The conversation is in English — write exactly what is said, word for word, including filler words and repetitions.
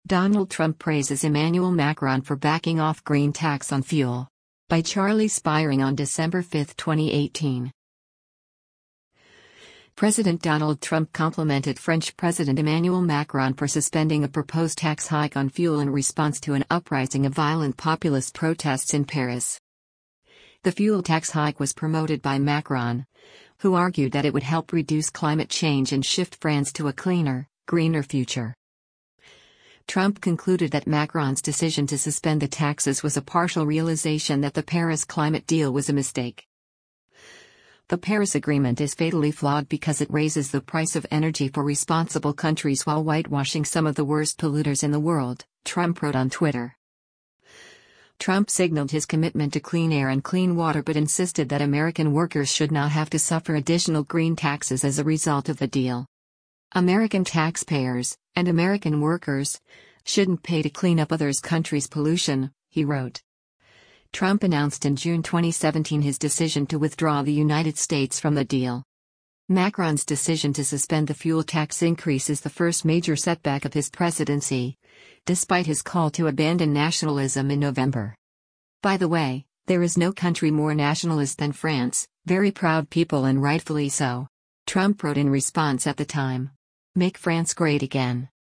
Donald Trump praises Emmanuel Macron for backing off green tax on fuel. By Charlie Spiring on December fifth, twenty eighteen. President Donald Trump complimented French President Emmanuel Macron for suspending a proposed tax hike on fuel in response to an uprising of violent populist protests in Paris. The fuel tax hike was promoted by Macron, who argued that it would help reduce climate change and shift France to a cleaner, greener future. Trump concluded that Macron's decision to suspend the taxes was a partial realization that the Paris climate deal was a mistake. The Paris Agreement is fatally flawed because it raises the price of energy for responsible countries while whitewashing some of the worst polluters in the world, Trump wrote on Twitter. Trump signaled his commitment to clean air and clean water but insisted that American workers should not have to suffer additional green taxes as a result of the deal. American taxpayers, and American workers, shouldn't pay to clean up other countries' pollution, he wrote. Trump announced in June twenty seventeen his decision to withdraw the United States from the deal. Macron's decision to suspend the fuel tax increase is the first major setback of his presidency, despite his call to abandon nationalism in November. By the way, there is no country more nationalist than France, very proud people and rightfully so, Trump wrote in response at the time. Make France great again.